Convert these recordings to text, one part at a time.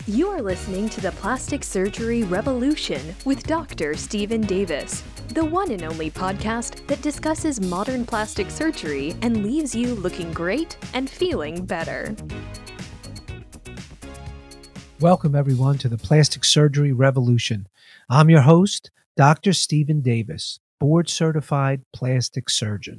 You are listening to the Plastic Surgery Revolution with Dr. Stephen Davis, the one and only podcast that discusses modern plastic surgery and leaves you looking great and feeling better. Welcome, everyone, to the Plastic Surgery Revolution. I'm your host, Dr. Stephen Davis, board-certified plastic surgeon.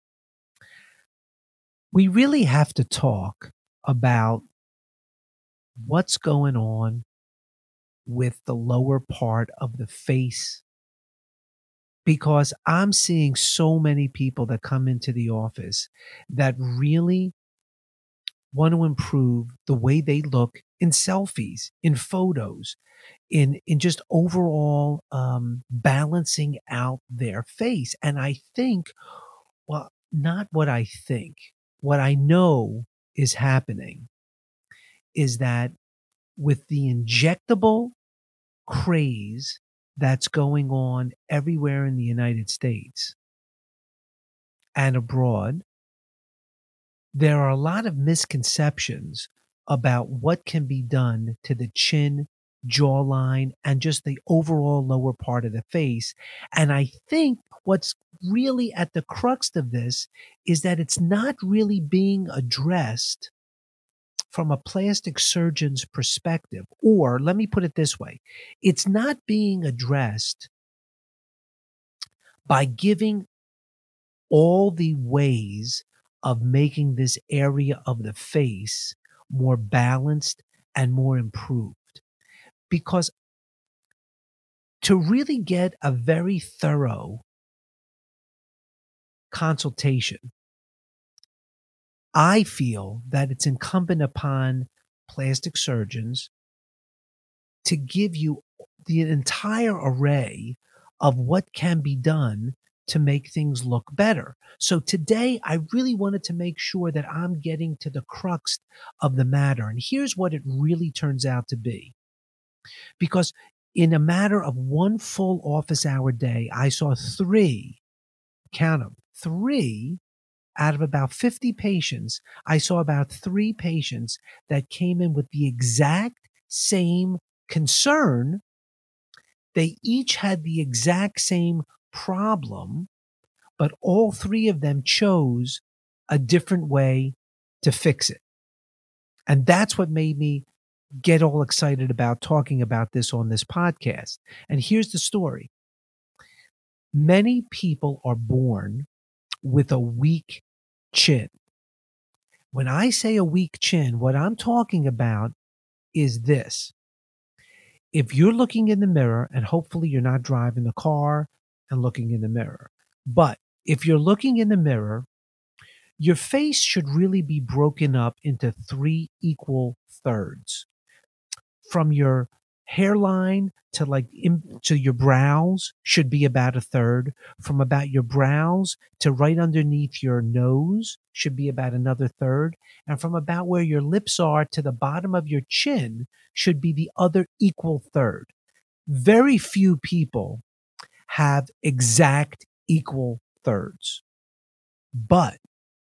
We really have to talk about what's going on with the lower part of the face, because I'm seeing so many people that come into the office that really want to improve the way they look in selfies, in photos, in just overall balancing out their face. And I think, well, not what I think, what I know is happening is that with the injectable craze that's going on everywhere in the United States and abroad, there are a lot of misconceptions about what can be done to the chin, jawline, and just the overall lower part of the face. And I think what's really at the crux of this is that it's not really being addressed from a plastic surgeon's perspective. Or let me put it this way, it's not being addressed by giving all the ways of making this area of the face more balanced and more improved. Because to really get a very thorough consultation, I feel that it's incumbent upon plastic surgeons to give you the entire array of what can be done to make things look better. So today, I really wanted to make sure that I'm getting to the crux of the matter. And here's what it really turns out to be. Because in a matter of one full office hour day, I saw count them, 3 out of about 50 patients. I saw about 3 patients that came in with the exact same concern. They each had the exact same problem, but all 3 of them chose a different way to fix it. And that's what made me get all excited about talking about this on this podcast. And here's the story. Many people are born with a weak chin. When I say a weak chin, what I'm talking about is this. If you're looking in the mirror, and hopefully you're not driving the car and looking in the mirror, but if you're looking in the mirror, your face should really be broken up into 3 equal thirds. From your hairline to your brows should be about a third. From about your brows to right underneath your nose should be about another third. And from about where your lips are to the bottom of your chin should be the other equal third. Very few people have exact equal thirds. But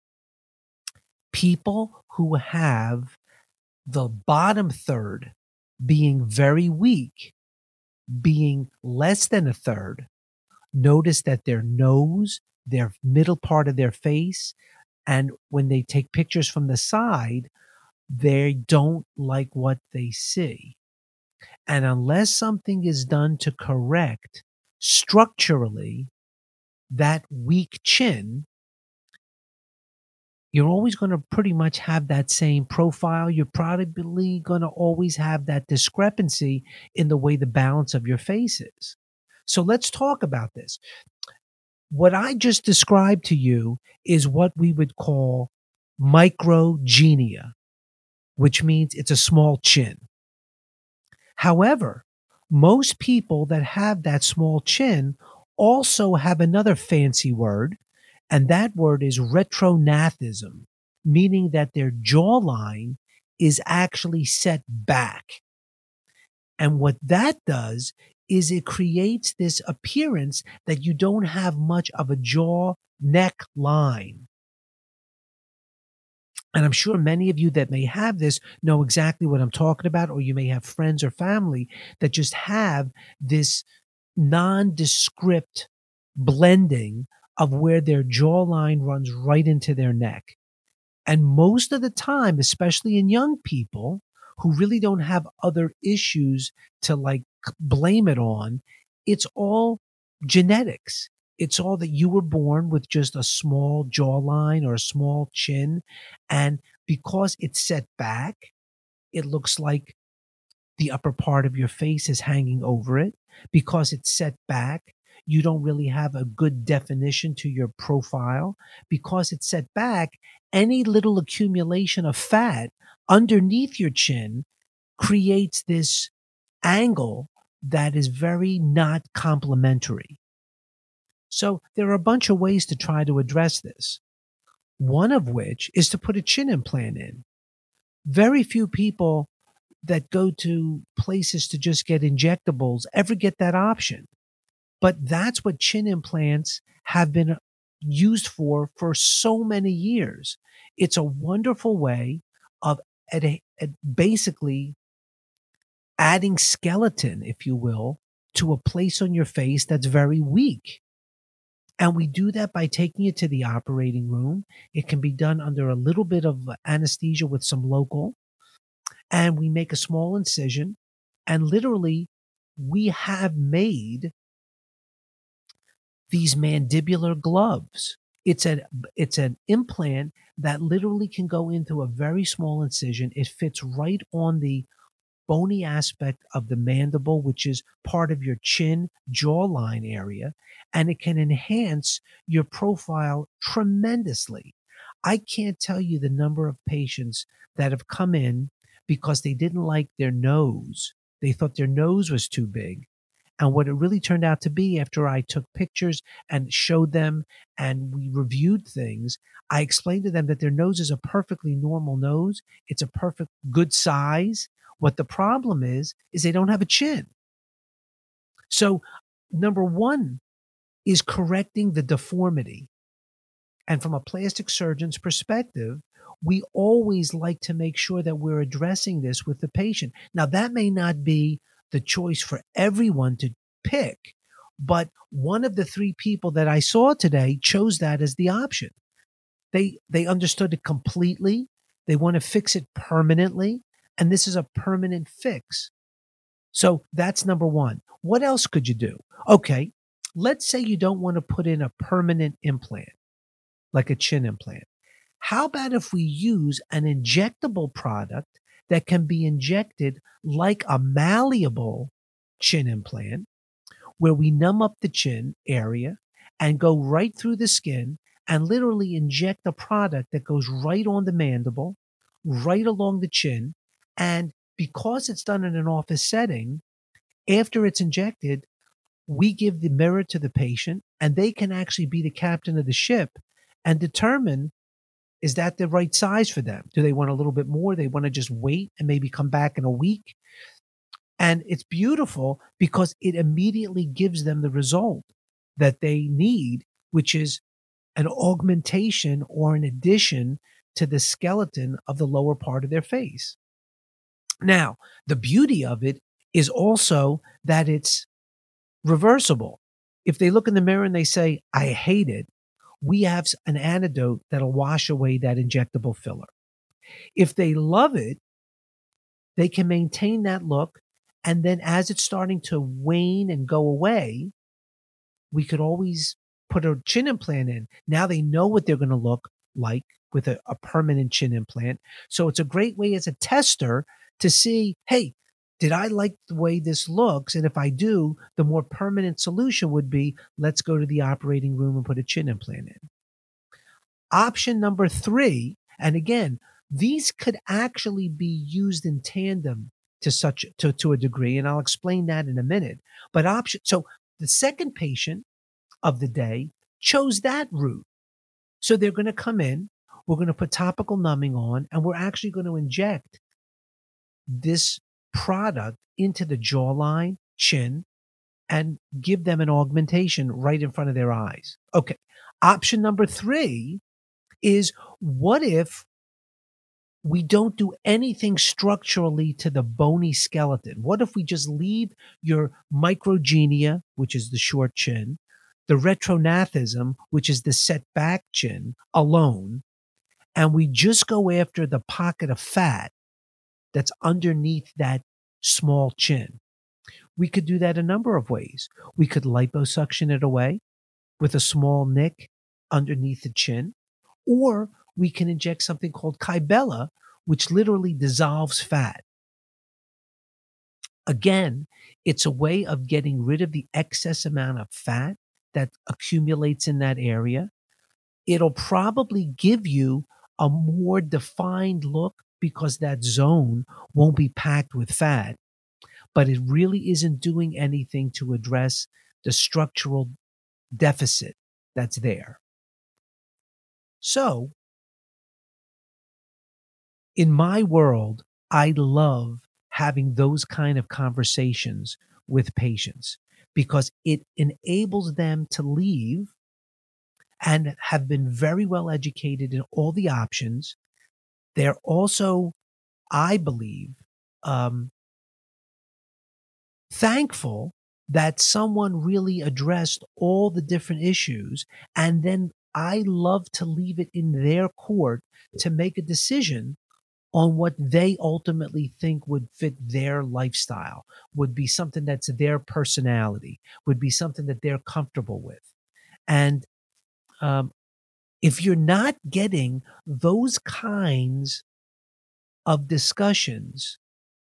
people who have the bottom third being very weak, being less than a third, notice that their nose, their middle part of their face, and when they take pictures from the side, they don't like what they see. And unless something is done to correct structurally that weak chin, you're always going to pretty much have that same profile. You're probably going to always have that discrepancy in the way the balance of your face is. So let's talk about this. What I just described to you is what we would call microgenia, which means it's a small chin. However, most people that have that small chin also have another fancy word, and that word is retrognathism, meaning that their jawline is actually set back. And what that does is it creates this appearance that you don't have much of a jaw neck line. And I'm sure many of you that may have this know exactly what I'm talking about, or you may have friends or family that just have this nondescript blending of where their jawline runs right into their neck. And most of the time, especially in young people who really don't have other issues to like blame it on, it's all genetics. It's all that you were born with just a small jawline or a small chin. And because it's set back, it looks like the upper part of your face is hanging over it. Because it's set back, you don't really have a good definition to your profile. Because it's set back, any little accumulation of fat underneath your chin creates this angle that is very not complimentary. So there are a bunch of ways to try to address this. One of which is to put a chin implant in. Very few people that go to places to just get injectables ever get that option. But that's what chin implants have been used for so many years. It's a wonderful way of basically adding skeleton, if you will, to a place on your face that's very weak. And we do that by taking it to the operating room. It can be done under a little bit of anesthesia with some local. And we make a small incision. And literally, we have made these mandibular gloves. It's an implant that literally can go into a very small incision. It fits right on the bony aspect of the mandible, which is part of your chin jawline area, and it can enhance your profile tremendously. I can't tell you the number of patients that have come in because they didn't like their nose. They thought their nose was too big. And what it really turned out to be, after I took pictures and showed them and we reviewed things, I explained to them that their nose is a perfectly normal nose. It's a perfect good size. What the problem is they don't have a chin. So number one is correcting the deformity. And from a plastic surgeon's perspective, we always like to make sure that we're addressing this with the patient. Now, that may not be the choice for everyone to pick, but one of the three people that I saw today chose that as the option. They understood it completely. They want to fix it permanently. And this is a permanent fix. So that's number one. What else could you do? Okay, let's say you don't want to put in a permanent implant, like a chin implant. How about if we use an injectable product that can be injected like a malleable chin implant, where we numb up the chin area and go right through the skin and literally inject a product that goes right on the mandible, right along the chin. And because it's done in an office setting, after it's injected, we give the mirror to the patient and they can actually be the captain of the ship and determine, is that the right size for them? Do they want a little bit more? They want to just wait and maybe come back in a week? And it's beautiful because it immediately gives them the result that they need, which is an augmentation or an addition to the skeleton of the lower part of their face. Now, the beauty of it is also that it's reversible. If they look in the mirror and they say, I hate it, we have an antidote that'll wash away that injectable filler. If they love it, they can maintain that look. And then as it's starting to wane and go away, we could always put a chin implant in. Now they know what they're going to look like with a permanent chin implant. So it's a great way as a tester to see, hey, did I like the way this looks? And if I do, the more permanent solution would be, let's go to the operating room and put a chin implant in. Option number three, and again, these could actually be used in tandem to a degree, and I'll explain that in a minute. But so the second patient of the day chose that route. So they're going to come in, we're going to put topical numbing on, and we're actually going to inject this product into the jawline, chin, and give them an augmentation right in front of their eyes. Okay. Option number three is, what if we don't do anything structurally to the bony skeleton. What if we just leave your microgenia, which is the short chin, the retrognathism, which is the set back chin, alone, and we just go after the pocket of fat that's underneath that small chin? We could do that a number of ways. We could liposuction it away with a small nick underneath the chin, or we can inject something called Kybella, which literally dissolves fat. Again, it's a way of getting rid of the excess amount of fat that accumulates in that area. It'll probably give you a more defined look because that zone won't be packed with fat, but it really isn't doing anything to address the structural deficit that's there. So, in my world, I love having those kind of conversations with patients because it enables them to leave and have been very well educated in all the options. They're also, I believe, thankful that someone really addressed all the different issues. And then I love to leave it in their court to make a decision on what they ultimately think would fit their lifestyle, would be something that's their personality, would be something that they're comfortable with. And if you're not getting those kinds of discussions,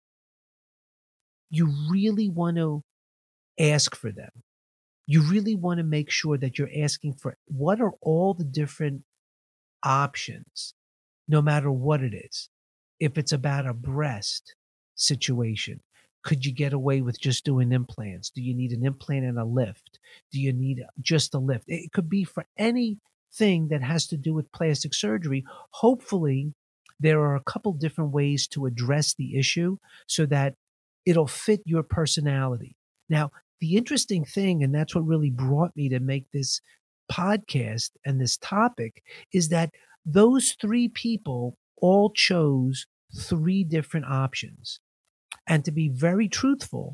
you really want to ask for them. You really want to make sure that you're asking for what are all the different options, no matter what it is. If it's about a breast situation, could you get away with just doing implants? Do you need an implant and a lift? Do you need just a lift? It could be for anything that has to do with plastic surgery. Hopefully, there are a couple different ways to address the issue so that it'll fit your personality. Now, the interesting thing, and that's what really brought me to make this podcast and this topic, is that those three people all chose three different options. And to be very truthful,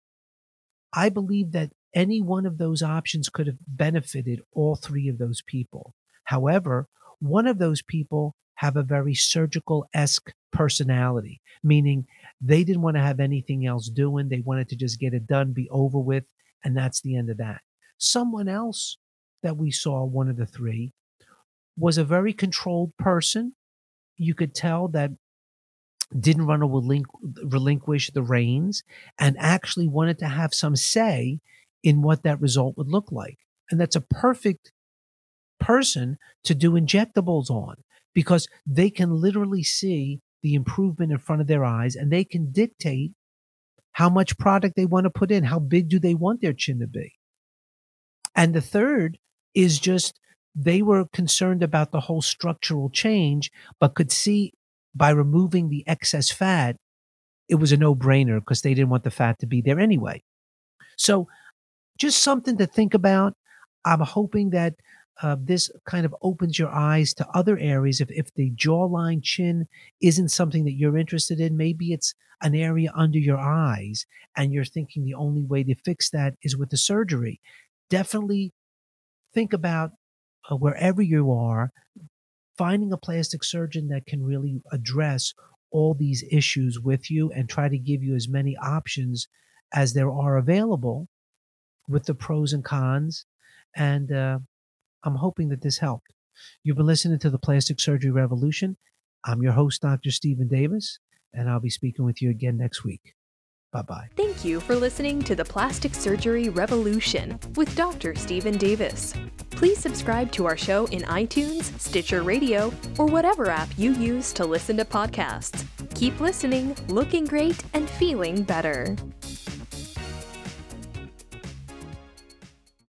I believe that any one of those options could have benefited all three of those people. However, one of those people have a very surgical-esque personality, meaning they didn't want to have anything else doing. They wanted to just get it done, be over with, and that's the end of that. Someone else that we saw, one of the three, was a very controlled person. You could tell that didn't want to relinquish the reins and actually wanted to have some say in what that result would look like. And that's a perfect person to do injectables on because they can literally see the improvement in front of their eyes and they can dictate how much product they want to put in, how big do they want their chin to be. And the third is just they were concerned about the whole structural change, but could see by removing the excess fat, it was a no-brainer because they didn't want the fat to be there anyway. So just something to think about. I'm hoping that this kind of opens your eyes to other areas. If the jawline, chin isn't something that you're interested in, maybe it's an area under your eyes and you're thinking the only way to fix that is with the surgery. Definitely think about wherever you are, finding a plastic surgeon that can really address all these issues with you and try to give you as many options as there are available with the pros and cons. And I'm hoping that this helped. You've been listening to the Plastic Surgery Revolution. I'm your host, Dr. Stephen Davis, and I'll be speaking with you again next week. Bye-bye. Thank you for listening to the Plastic Surgery Revolution with Dr. Stephen Davis. Please subscribe to our show in iTunes, Stitcher Radio, or whatever app you use to listen to podcasts. Keep listening, looking great, and feeling better.